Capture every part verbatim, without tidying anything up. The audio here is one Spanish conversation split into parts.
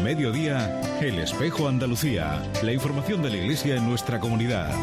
En Mediodía, El Espejo Andalucía. La información de la Iglesia en nuestra comunidad.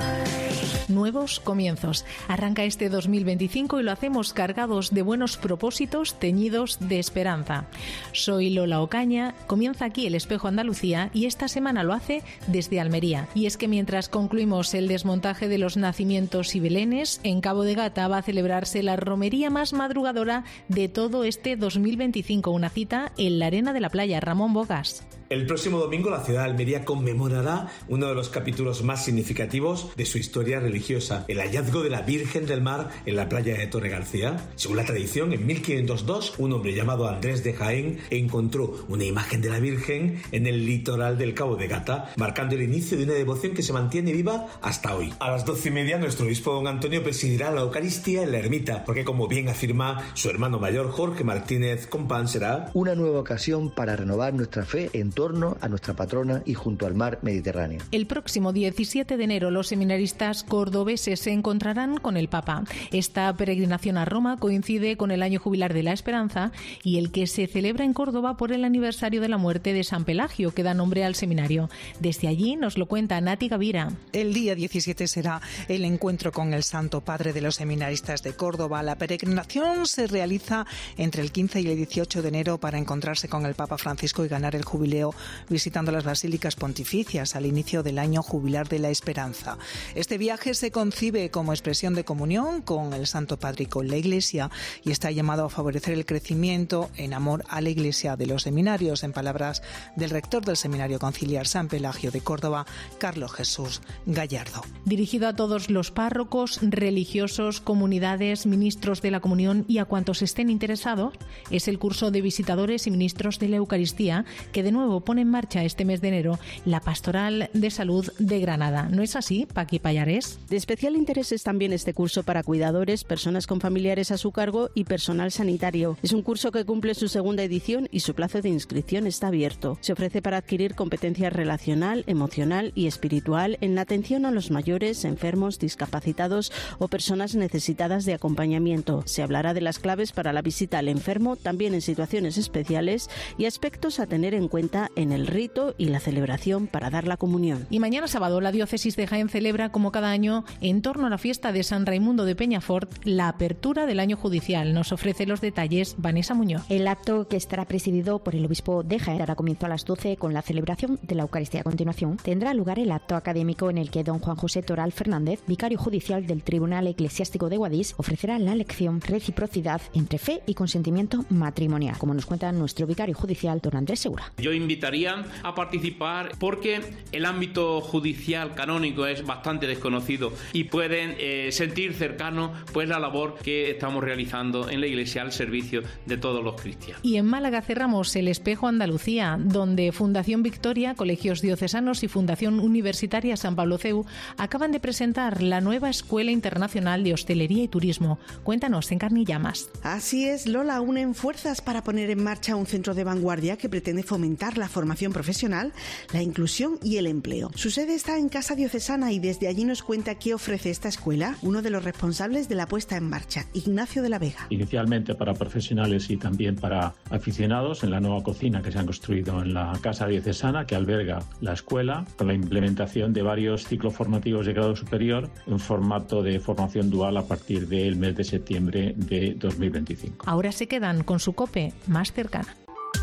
Nuevos comienzos. Arranca este dos mil veinticinco y lo hacemos cargados de buenos propósitos teñidos de esperanza. Soy Lola Ocaña, comienza aquí El Espejo Andalucía y esta semana lo hace desde Almería. Y es que mientras concluimos el desmontaje de los nacimientos y belenes, en Cabo de Gata va a celebrarse la romería más madrugadora de todo este dos mil veinticinco, una cita en la arena de la playa. Ramón Bogas. El próximo domingo la ciudad de Almería conmemorará uno de los capítulos más significativos de su historia religiosa, el hallazgo de la Virgen del Mar en la playa de Torre García. Según la tradición, en mil quinientos dos, un hombre llamado Andrés de Jaén encontró una imagen de la Virgen en el litoral del Cabo de Gata, marcando el inicio de una devoción que se mantiene viva hasta hoy. A las doce y media, nuestro obispo don Antonio presidirá la Eucaristía en la ermita, porque como bien afirma su hermano mayor Jorge Martínez Compán, será una nueva ocasión para renovar nuestra fe en torno a nuestra patrona y junto al mar Mediterráneo. El próximo diecisiete de enero los seminaristas cordobeses se encontrarán con el Papa. Esta peregrinación a Roma coincide con el año jubilar de la Esperanza y el que se celebra en Córdoba por el aniversario de la muerte de San Pelagio, que da nombre al seminario. Desde allí nos lo cuenta Nati Gavira. El día diecisiete será el encuentro con el Santo Padre de los seminaristas de Córdoba. La peregrinación se realiza entre el quince y el dieciocho de enero para encontrarse con el Papa Francisco y ganar el jubileo visitando las basílicas pontificias al inicio del año jubilar de la Esperanza. Este viaje se concibe como expresión de comunión con el Santo Padre y con la Iglesia y está llamado a favorecer el crecimiento en amor a la Iglesia de los seminarios, en palabras del rector del Seminario Conciliar San Pelagio de Córdoba, Carlos Jesús Gallardo. Dirigido a todos los párrocos, religiosos, comunidades, ministros de la comunión y a cuantos estén interesados, es el curso de visitadores y ministros de la Eucaristía que de nuevo pone en marcha este mes de enero la Pastoral de Salud de Granada. ¿No es así, Paqui Payares? De especial interés es también este curso para cuidadores, personas con familiares a su cargo y personal sanitario. Es un curso que cumple su segunda edición y su plazo de inscripción está abierto. Se ofrece para adquirir competencia relacional, emocional y espiritual en la atención a los mayores, enfermos, discapacitados o personas necesitadas de acompañamiento. Se hablará de las claves para la visita al enfermo, también en situaciones especiales, y aspectos a tener en cuenta en el rito y la celebración para dar la comunión. Y mañana sábado la diócesis de Jaén celebra, como cada año, en torno a la fiesta de San Raimundo de Peñafort, la apertura del año judicial. Nos ofrece los detalles Vanessa Muñoz. El acto, que estará presidido por el obispo de Jaén, dará comienzo a las doce con la celebración de la Eucaristía. A continuación tendrá lugar el acto académico en el que don Juan José Toral Fernández, vicario judicial del Tribunal Eclesiástico de Guadix, ofrecerá la lección Reciprocidad entre fe y consentimiento matrimonial, como nos cuenta nuestro vicario judicial don Andrés Segura. Yo invitaría a participar porque el ámbito judicial canónico es bastante desconocido y pueden eh, sentir cercano pues la labor que estamos realizando en la Iglesia al servicio de todos los cristianos. Y en Málaga cerramos El Espejo Andalucía, donde Fundación Victoria, Colegios Diocesanos y Fundación Universitaria San Pablo C E U acaban de presentar la nueva Escuela Internacional de Hostelería y Turismo. Cuéntanos en Carne y Llamas. Así es, Lola, unen fuerzas para poner en marcha un centro de vanguardia que pretende fomentar la formación profesional, la inclusión y el empleo. Su sede está en Casa Diocesana y desde allí nos cuenta qué ofrece esta escuela uno de los responsables de la puesta en marcha, Ignacio de la Vega. Inicialmente para profesionales y también para aficionados en la nueva cocina que se han construido en la Casa Diocesana, que alberga la escuela, con la implementación de varios ciclos formativos de grado superior en formato de formación dual a partir del mes de septiembre de dos mil veinticinco. Ahora se quedan con su COPE más cercana.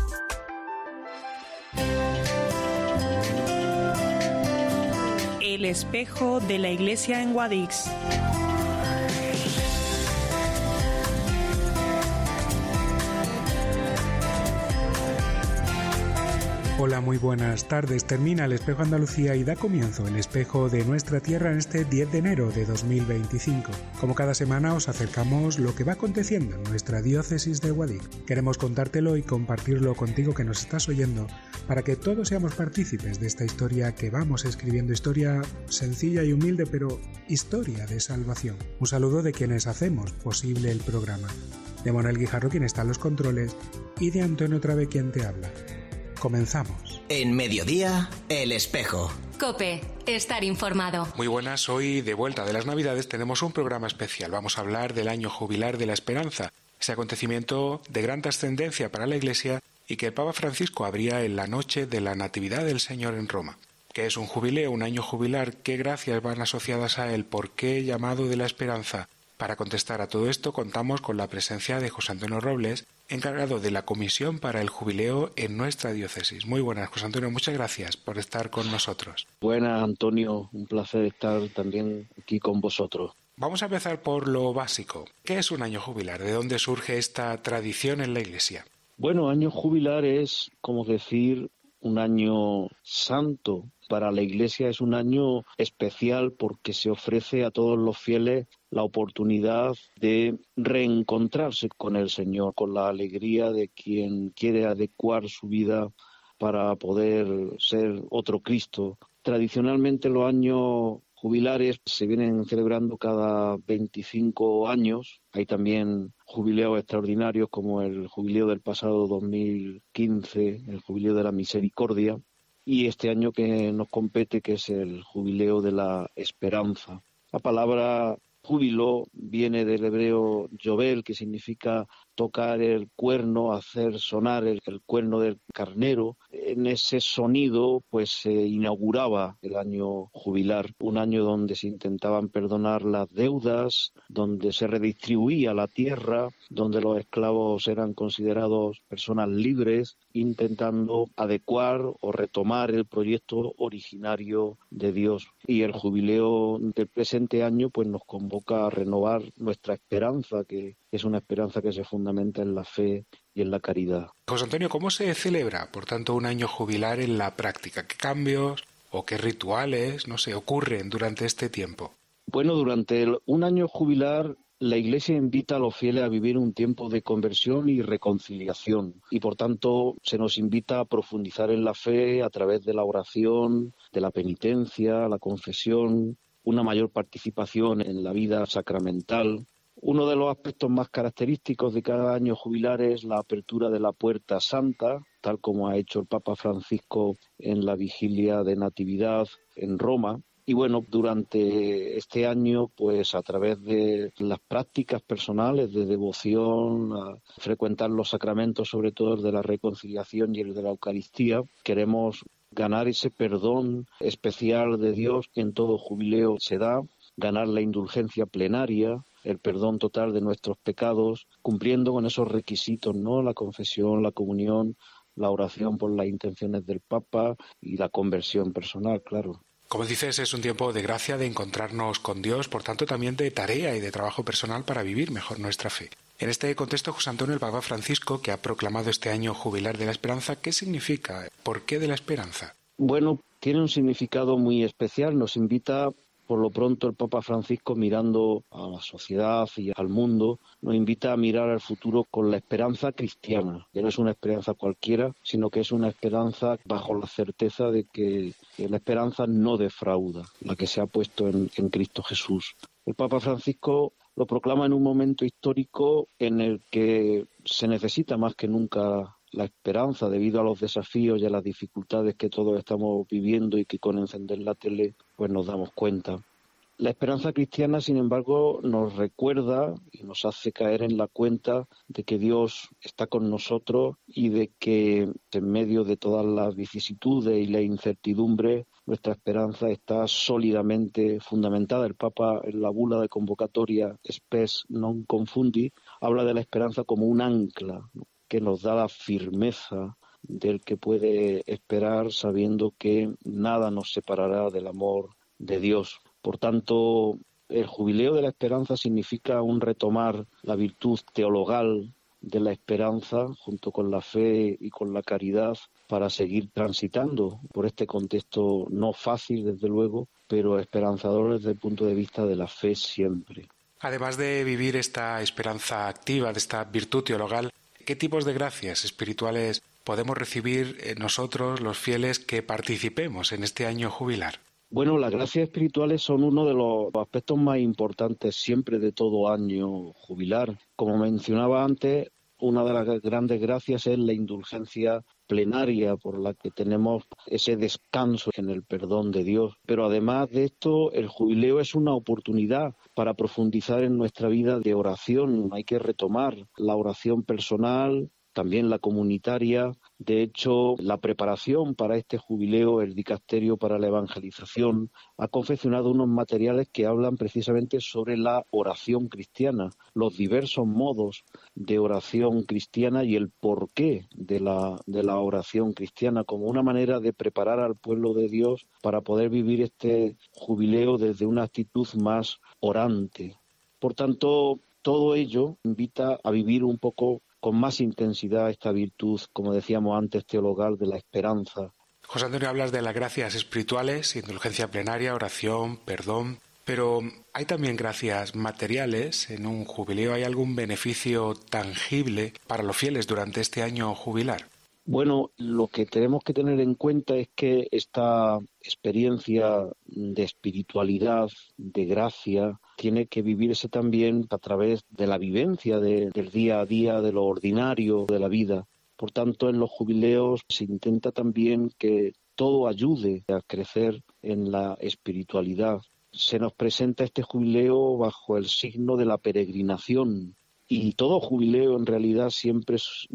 El espejo de la iglesia en Guadix. Hola, muy buenas tardes. Termina El Espejo Andalucía y da comienzo el espejo de nuestra tierra en este diez de enero de dos mil veinticinco. Como cada semana os acercamos lo que va aconteciendo en nuestra diócesis de Guadix. Queremos contártelo y compartirlo contigo que nos estás oyendo para que todos seamos partícipes de esta historia que vamos escribiendo, historia sencilla y humilde, pero historia de salvación. Un saludo de quienes hacemos posible el programa. De Manuel Guijarro, quien está en los controles, y de Antonio Trave, quien te habla. Comenzamos. En Mediodía, El Espejo. COPE, estar informado. Muy buenas, hoy de vuelta de las Navidades tenemos un programa especial. Vamos a hablar del año jubilar de la Esperanza, ese acontecimiento de gran trascendencia para la Iglesia y que el Papa Francisco abría en la noche de la Natividad del Señor en Roma. ¿Qué es un jubileo, un año jubilar? ¿Qué gracias van asociadas a él? ¿Por qué llamado de la esperanza? Para contestar a todo esto contamos con la presencia de José Antonio Robles, encargado de la Comisión para el Jubileo en nuestra diócesis. Muy buenas, José Antonio, muchas gracias por estar con nosotros. Buenas, Antonio, un placer estar también aquí con vosotros. Vamos a empezar por lo básico. ¿Qué es un año jubilar? ¿De dónde surge esta tradición en la Iglesia? Bueno, año jubilar es, como decir, un año santo. Para la Iglesia es un año especial porque se ofrece a todos los fieles la oportunidad de reencontrarse con el Señor, con la alegría de quien quiere adecuar su vida para poder ser otro Cristo. Tradicionalmente los años jubilares se vienen celebrando cada veinticinco años. Hay también jubileos extraordinarios como el jubileo del pasado dos mil quince, el jubileo de la misericordia, y este año que nos compete, que es el jubileo de la esperanza. La palabra júbilo viene del hebreo yobel, que significa tocar el cuerno, hacer sonar el, el cuerno del carnero. En ese sonido pues se inauguraba el año jubilar, un año donde se intentaban perdonar las deudas, donde se redistribuía la tierra, donde los esclavos eran considerados personas libres, intentando adecuar o retomar el proyecto originario de Dios. Y el jubileo del presente año pues nos convoca a renovar nuestra esperanza, que es una esperanza que se fundamenta en la fe y en la caridad. José Antonio, ¿cómo se celebra, por tanto, un año jubilar en la práctica? ¿Qué cambios o qué rituales, no sé, ocurren durante este tiempo? Bueno, durante el, un año jubilar la Iglesia invita a los fieles a vivir un tiempo de conversión y reconciliación y, por tanto, se nos invita a profundizar en la fe a través de la oración, de la penitencia, la confesión, una mayor participación en la vida sacramental. Uno de los aspectos más característicos de cada año jubilar es la apertura de la Puerta Santa, tal como ha hecho el Papa Francisco en la vigilia de Natividad en Roma. Y bueno, durante este año, pues a través de las prácticas personales de devoción, a frecuentar los sacramentos, sobre todo el de la reconciliación y el de la Eucaristía, queremos ganar ese perdón especial de Dios que en todo jubileo se da, ganar la indulgencia plenaria, el perdón total de nuestros pecados, cumpliendo con esos requisitos, ¿no? La confesión, la comunión, la oración por las intenciones del Papa y la conversión personal, claro. Como dices, es un tiempo de gracia, de encontrarnos con Dios, por tanto también de tarea y de trabajo personal para vivir mejor nuestra fe. En este contexto, José Antonio, el Papa Francisco, que ha proclamado este año jubilar de la esperanza, ¿qué significa? ¿Por qué de la esperanza? Bueno, tiene un significado muy especial. Nos invita, por lo pronto, el Papa Francisco, mirando a la sociedad y al mundo, nos invita a mirar al futuro con la esperanza cristiana, que no es una esperanza cualquiera, sino que es una esperanza bajo la certeza de que la esperanza no defrauda, la que se ha puesto en, en Cristo Jesús. El Papa Francisco lo proclama en un momento histórico en el que se necesita más que nunca la esperanza debido a los desafíos y a las dificultades que todos estamos viviendo y que con encender la tele pues nos damos cuenta. La esperanza cristiana, sin embargo, nos recuerda y nos hace caer en la cuenta de que Dios está con nosotros y de que en medio de todas las vicisitudes y la incertidumbre nuestra esperanza está sólidamente fundamentada. El Papa, en la bula de convocatoria Spes non confundi, habla de la esperanza como un ancla, ¿no?, que nos da la firmeza del que puede esperar sabiendo que nada nos separará del amor de Dios. Por tanto, el jubileo de la esperanza significa un retomar la virtud teologal de la esperanza junto con la fe y con la caridad para seguir transitando por este contexto no fácil, desde luego, pero esperanzador desde el punto de vista de la fe siempre. Además de vivir esta esperanza activa, de esta virtud teologal, ¿qué tipos de gracias espirituales podemos recibir nosotros, los fieles, que participemos en este año jubilar? Bueno, las gracias espirituales son uno de los aspectos más importantes siempre de todo año jubilar. Como mencionaba antes, una de las grandes gracias es la indulgencia plenaria por la que tenemos ese descanso en el perdón de Dios. Pero además de esto, el jubileo es una oportunidad para profundizar en nuestra vida de oración. Hay que retomar la oración personal, también la comunitaria. De hecho, la preparación para este jubileo, el Dicasterio para la Evangelización, ha confeccionado unos materiales que hablan precisamente sobre la oración cristiana, los diversos modos de oración cristiana y el porqué de la, de la oración cristiana, como una manera de preparar al pueblo de Dios para poder vivir este jubileo desde una actitud más orante. Por tanto, todo ello invita a vivir un poco con más intensidad esta virtud, como decíamos antes, teologal de la esperanza. José Antonio, hablas de las gracias espirituales, indulgencia plenaria, oración, perdón, pero ¿hay también gracias materiales? ¿En un jubileo hay algún beneficio tangible para los fieles durante este año jubilar? Bueno, lo que tenemos que tener en cuenta es que esta experiencia de espiritualidad, de gracia, tiene que vivirse también a través de la vivencia de, del día a día, de lo ordinario de la vida. Por tanto, en los jubileos se intenta también que todo ayude a crecer en la espiritualidad. Se nos presenta este jubileo bajo el signo de la peregrinación. Y todo jubileo en realidad siempre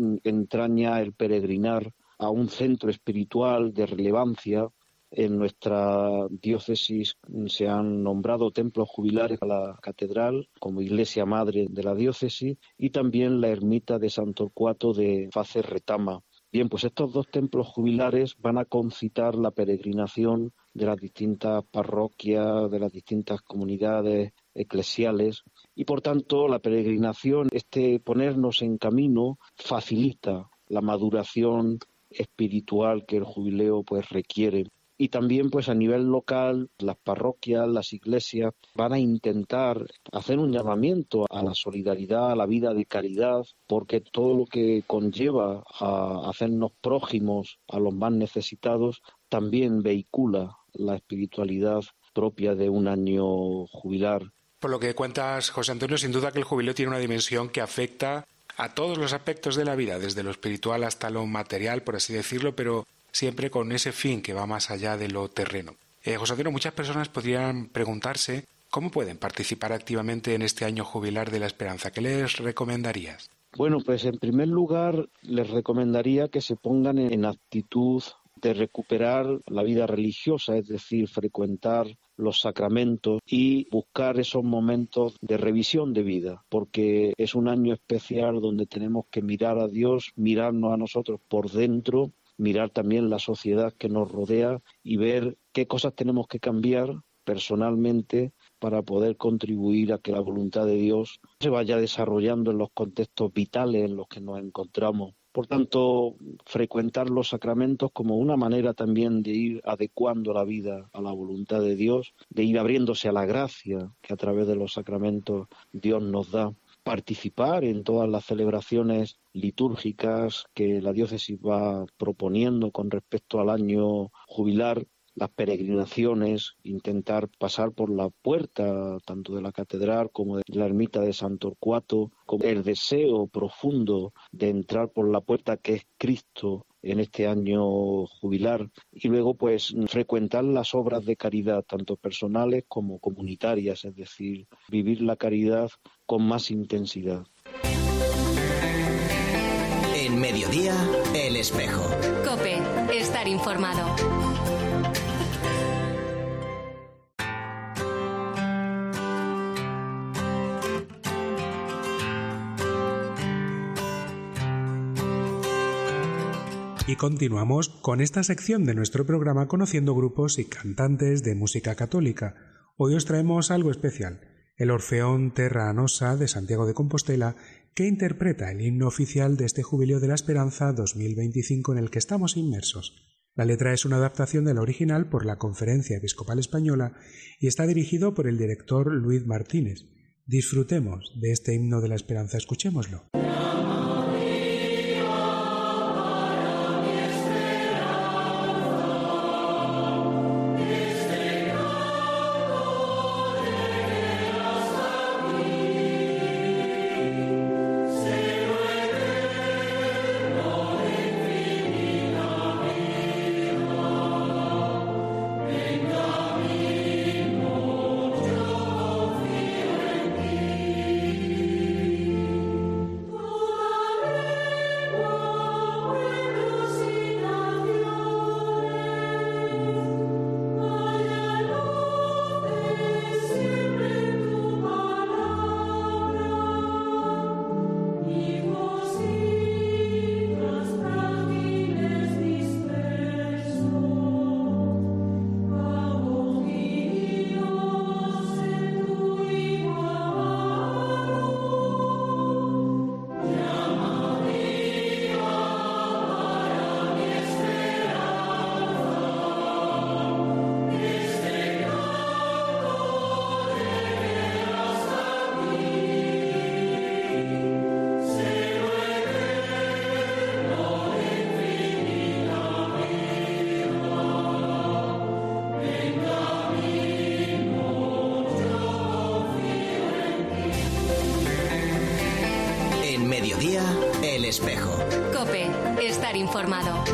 entraña el peregrinar a un centro espiritual de relevancia. En nuestra diócesis se han nombrado templos jubilares a la catedral como iglesia madre de la diócesis y también la ermita de San Torcuato de Faces Retama. Bien, pues estos dos templos jubilares van a concitar la peregrinación de las distintas parroquias, de las distintas comunidades eclesiales y por tanto la peregrinación, este ponernos en camino, facilita la maduración espiritual que el jubileo pues requiere. Y también pues a nivel local las parroquias, las iglesias van a intentar hacer un llamamiento a la solidaridad, a la vida de caridad, porque todo lo que conlleva a hacernos prójimos a los más necesitados también vehicula la espiritualidad propia de un año jubilar. Por lo que cuentas, José Antonio, sin duda que el jubileo tiene una dimensión que afecta a todos los aspectos de la vida, desde lo espiritual hasta lo material, por así decirlo, pero siempre con ese fin que va más allá de lo terreno. Eh, José Antonio, muchas personas podrían preguntarse cómo pueden participar activamente en este año jubilar de la esperanza. ¿Qué les recomendarías? Bueno, pues en primer lugar les recomendaría que se pongan en actitud de recuperar la vida religiosa, es decir, frecuentar los sacramentos y buscar esos momentos de revisión de vida, porque es un año especial donde tenemos que mirar a Dios, mirarnos a nosotros por dentro, mirar también la sociedad que nos rodea y ver qué cosas tenemos que cambiar personalmente para poder contribuir a que la voluntad de Dios se vaya desarrollando en los contextos vitales en los que nos encontramos. Por tanto, frecuentar los sacramentos como una manera también de ir adecuando la vida a la voluntad de Dios, de ir abriéndose a la gracia que a través de los sacramentos Dios nos da. Participar en todas las celebraciones litúrgicas que la diócesis va proponiendo con respecto al año jubilar, las peregrinaciones, intentar pasar por la puerta tanto de la catedral como de la ermita de San Torcuato, con el deseo profundo de entrar por la puerta que es Cristo en este año jubilar y luego pues frecuentar las obras de caridad, tanto personales como comunitarias, es decir, vivir la caridad con más intensidad. En Mediodía, El Espejo. COPE, estar informado. Y continuamos con esta sección de nuestro programa conociendo grupos y cantantes de música católica. Hoy os traemos algo especial, el Orfeón Terra Nosa de Santiago de Compostela, que interpreta el himno oficial de este Jubileo de la Esperanza dos mil veinticinco en el que estamos inmersos. La letra es una adaptación de la original por la Conferencia Episcopal Española y está dirigido por el director Luis Martínez. Disfrutemos de este himno de la esperanza, escuchémoslo. Espejo. COPE. Estar informado.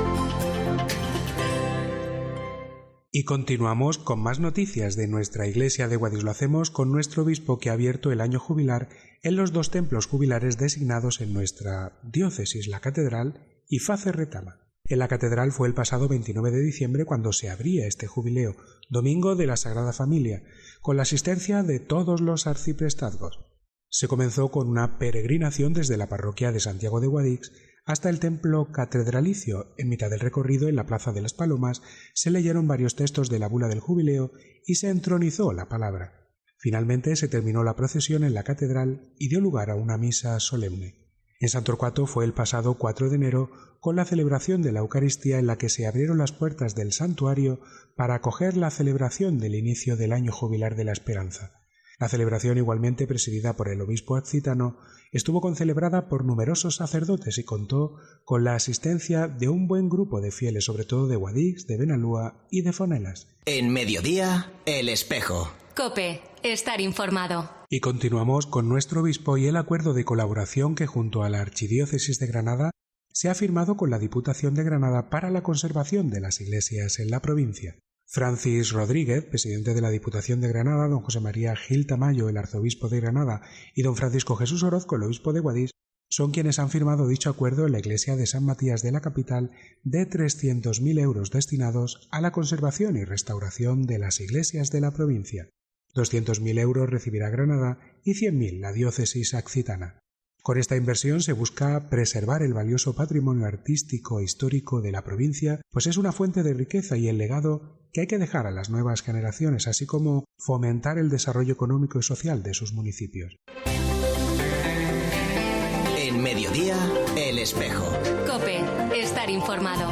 Y continuamos con más noticias de nuestra iglesia de Guadix. Lo hacemos con nuestro obispo, que ha abierto el año jubilar en los dos templos jubilares designados en nuestra diócesis, la Catedral y Faces Retama. En la Catedral fue el pasado veintinueve de diciembre cuando se abría este jubileo, Domingo de la Sagrada Familia, con la asistencia de todos los arciprestazgos. Se comenzó con una peregrinación desde la parroquia de Santiago de Guadix hasta el templo catedralicio. En mitad del recorrido, en la Plaza de las Palomas, se leyeron varios textos de la bula del jubileo y se entronizó la palabra. Finalmente se terminó la procesión en la catedral y dio lugar a una misa solemne. En San Torcuato fue el pasado cuatro de enero con la celebración de la Eucaristía, en la que se abrieron las puertas del santuario para acoger la celebración del inicio del año jubilar de la Esperanza. La celebración, igualmente presidida por el obispo accitano, estuvo concelebrada por numerosos sacerdotes y contó con la asistencia de un buen grupo de fieles, sobre todo de Guadix, de Benalúa y de Fonelas. En Mediodía, El Espejo. COPE. Estar informado. Y continuamos con nuestro obispo y el acuerdo de colaboración que, junto a la Archidiócesis de Granada, se ha firmado con la Diputación de Granada para la conservación de las iglesias en la provincia. Francis Rodríguez, presidente de la Diputación de Granada, don José María Gil Tamayo, el arzobispo de Granada, y don Francisco Jesús Orozco, el obispo de Guadix, son quienes han firmado dicho acuerdo en la iglesia de San Matías de la capital de trescientos mil euros destinados a la conservación y restauración de las iglesias de la provincia. doscientos mil euros recibirá Granada y cien mil la diócesis accitana. Con esta inversión se busca preservar el valioso patrimonio artístico e histórico de la provincia, pues es una fuente de riqueza y el legado que hay que dejar a las nuevas generaciones, así como fomentar el desarrollo económico y social de sus municipios. En Mediodía, El Espejo. COPE. Estar informado.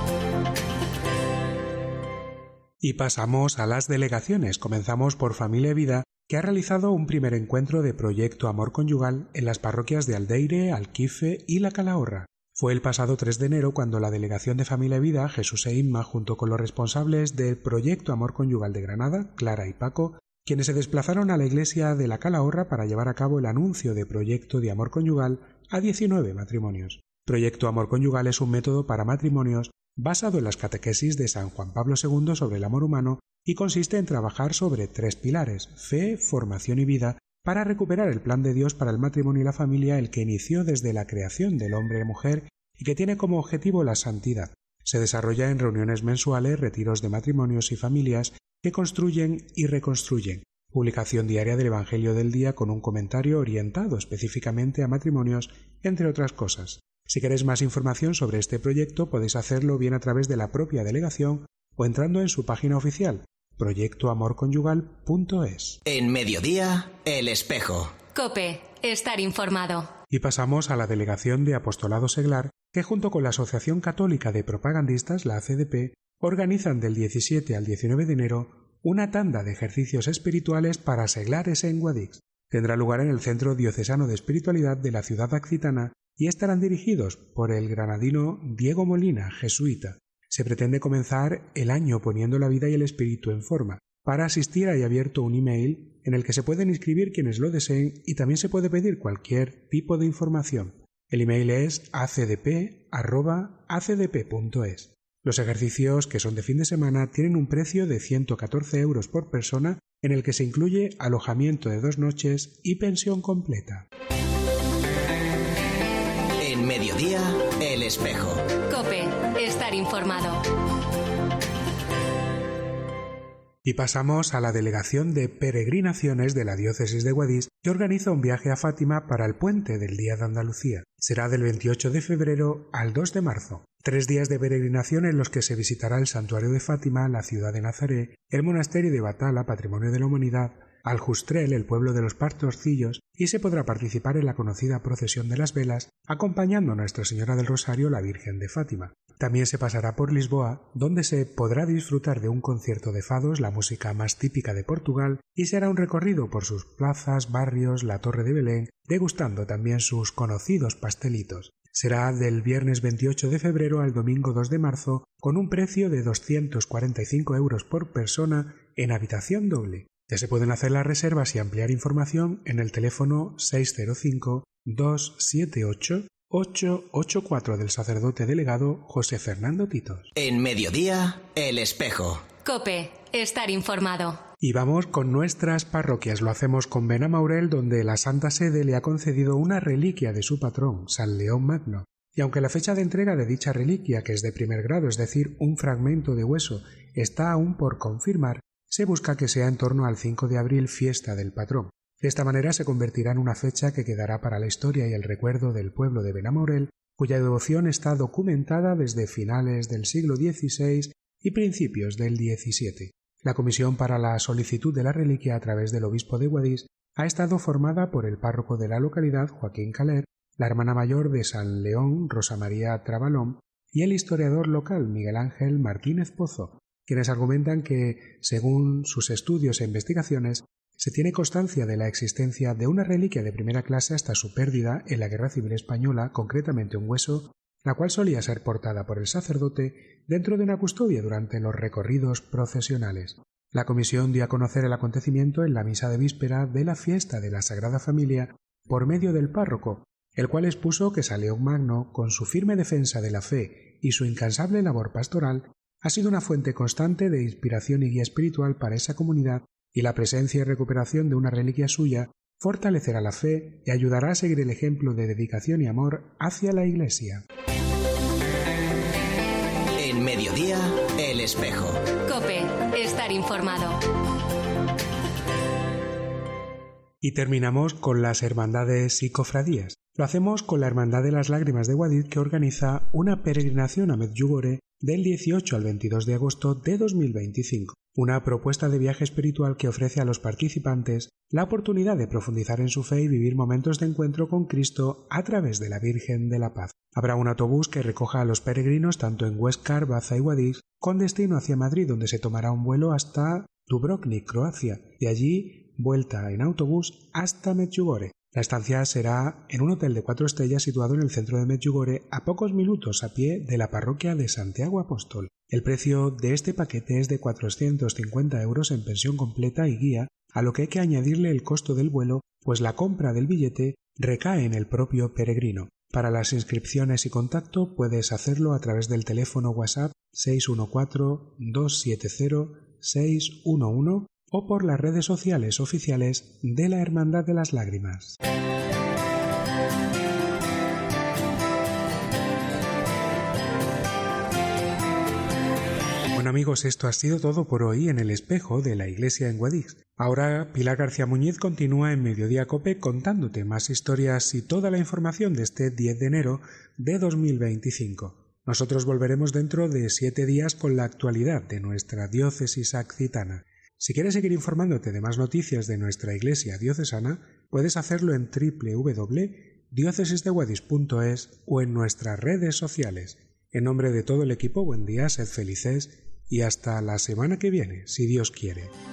Y pasamos a las delegaciones. Comenzamos por Familia y Vida, que ha realizado un primer encuentro de Proyecto Amor Conyugal en las parroquias de Aldeire, Alquife y La Calahorra. Fue el pasado tres de enero cuando la Delegación de Familia y Vida, Jesús e Inma, junto con los responsables del Proyecto Amor Conyugal de Granada, Clara y Paco, quienes se desplazaron a la iglesia de La Calahorra para llevar a cabo el anuncio de Proyecto de Amor Conyugal a diecinueve matrimonios. Proyecto Amor Conyugal es un método para matrimonios basado en las catequesis de San Juan Pablo segundo sobre el amor humano y consiste en trabajar sobre tres pilares: fe, formación y vida, para recuperar el plan de Dios para el matrimonio y la familia, el que inició desde la creación del hombre y mujer y que tiene como objetivo la santidad. Se desarrolla en reuniones mensuales, retiros de matrimonios y familias que construyen y reconstruyen. Publicación diaria del Evangelio del día con un comentario orientado específicamente a matrimonios, entre otras cosas. Si queréis más información sobre este proyecto, podéis hacerlo bien a través de la propia delegación o entrando en su página oficial, proyecto amor conyugal punto es. En Mediodía, El Espejo. COPE. Estar informado. Y pasamos a la Delegación de Apostolado Seglar, que junto con la Asociación Católica de Propagandistas, la A C D P, organizan del diecisiete al diecinueve de enero una tanda de ejercicios espirituales para seglares en Guadix. Tendrá lugar en el Centro Diocesano de Espiritualidad de la ciudad accitana y estarán dirigidos por el granadino Diego Molina, jesuita. Se pretende comenzar el año poniendo la vida y el espíritu en forma. Para asistir hay abierto un email en el que se pueden inscribir quienes lo deseen y también se puede pedir cualquier tipo de información. El email es a c d p arroba a c d p punto es. Los ejercicios, que son de fin de semana, tienen un precio de ciento catorce euros por persona, en el que se incluye alojamiento de dos noches y pensión completa. En Mediodía, El Espejo. COPE. Estar informado. Y pasamos a la Delegación de Peregrinaciones de la Diócesis de Guadix, que organiza un viaje a Fátima para el puente del Día de Andalucía. Será del veintiocho de febrero al dos de marzo. Tres días de peregrinación en los que se visitará el Santuario de Fátima, la ciudad de Nazaret, el Monasterio de Batala, Patrimonio de la Humanidad, Aljustrel, el pueblo de los Pastorcillos, y se podrá participar en la conocida Procesión de las Velas, acompañando a Nuestra Señora del Rosario, la Virgen de Fátima. También se pasará por Lisboa, donde se podrá disfrutar de un concierto de fados, la música más típica de Portugal, y se hará un recorrido por sus plazas, barrios, la Torre de Belén, degustando también sus conocidos pastelitos. Será del viernes veintiocho de febrero al domingo dos de marzo, con un precio de doscientos cuarenta y cinco euros por persona en habitación doble. Ya se pueden hacer las reservas y ampliar información en el teléfono seis cero cinco, dos siete ocho, ocho ocho cuatro del sacerdote delegado José Fernando Titos. En Mediodía, El Espejo. COPE, estar informado. Y vamos con nuestras parroquias. Lo hacemos con Benamaurel, donde la Santa Sede le ha concedido una reliquia de su patrón, San León Magno. Y aunque la fecha de entrega de dicha reliquia, que es de primer grado, es decir, un fragmento de hueso, está aún por confirmar, se busca que sea en torno al cinco de abril, fiesta del patrón. De esta manera se convertirá en una fecha que quedará para la historia y el recuerdo del pueblo de Benamaurel, cuya devoción está documentada desde finales del siglo dieciséis y principios del diecisiete. La comisión para la solicitud de la reliquia a través del obispo de Guadix ha estado formada por el párroco de la localidad, Joaquín Caler, la hermana mayor de San León, Rosa María Trabalón, y el historiador local, Miguel Ángel Martínez Pozo, quienes argumentan que, según sus estudios e investigaciones, se tiene constancia de la existencia de una reliquia de primera clase hasta su pérdida en la Guerra Civil Española, concretamente un hueso, la cual solía ser portada por el sacerdote dentro de una custodia durante los recorridos procesionales. La comisión dio a conocer el acontecimiento en la misa de víspera de la fiesta de la Sagrada Familia por medio del párroco, el cual expuso que San León Magno, con su firme defensa de la fe y su incansable labor pastoral, ha sido una fuente constante de inspiración y guía espiritual para esa comunidad, y la presencia y recuperación de una reliquia suya fortalecerá la fe y ayudará a seguir el ejemplo de dedicación y amor hacia la Iglesia. En Mediodía, El Espejo. COPE, estar informado. Y terminamos con las hermandades y cofradías. Lo hacemos con la Hermandad de las Lágrimas de Guadix, que organiza una peregrinación a Medjugorje del dieciocho al veintidós de agosto de dos mil veinticinco. Una propuesta de viaje espiritual que ofrece a los participantes la oportunidad de profundizar en su fe y vivir momentos de encuentro con Cristo a través de la Virgen de la Paz. Habrá un autobús que recoja a los peregrinos tanto en Huéscar, Baza y Guadix, con destino hacia Madrid, donde se tomará un vuelo hasta Dubrovnik, Croacia, de allí vuelta en autobús hasta Medjugorje. La estancia será en un hotel de cuatro estrellas situado en el centro de Medjugorje, a pocos minutos a pie de la parroquia de Santiago Apóstol. El precio de este paquete es de cuatrocientos cincuenta euros en pensión completa y guía, a lo que hay que añadirle el costo del vuelo, pues la compra del billete recae en el propio peregrino. Para las inscripciones y contacto puedes hacerlo a través del teléfono WhatsApp seis uno cuatro, dos siete cero, seis uno uno o por las redes sociales oficiales de la Hermandad de las Lágrimas. Bueno amigos, esto ha sido todo por hoy en El Espejo de la Iglesia en Guadix. Ahora Pilar García Muñiz continúa en Mediodía COPE contándote más historias y toda la información de este diez de enero de dos mil veinticinco. Nosotros volveremos dentro de siete días con la actualidad de nuestra diócesis accitana. Si quieres seguir informándote de más noticias de nuestra Iglesia diocesana, puedes hacerlo en doble u doble u doble u punto diócesis de guadix punto es o en nuestras redes sociales. En nombre de todo el equipo, buen día, sed felices y hasta la semana que viene, si Dios quiere.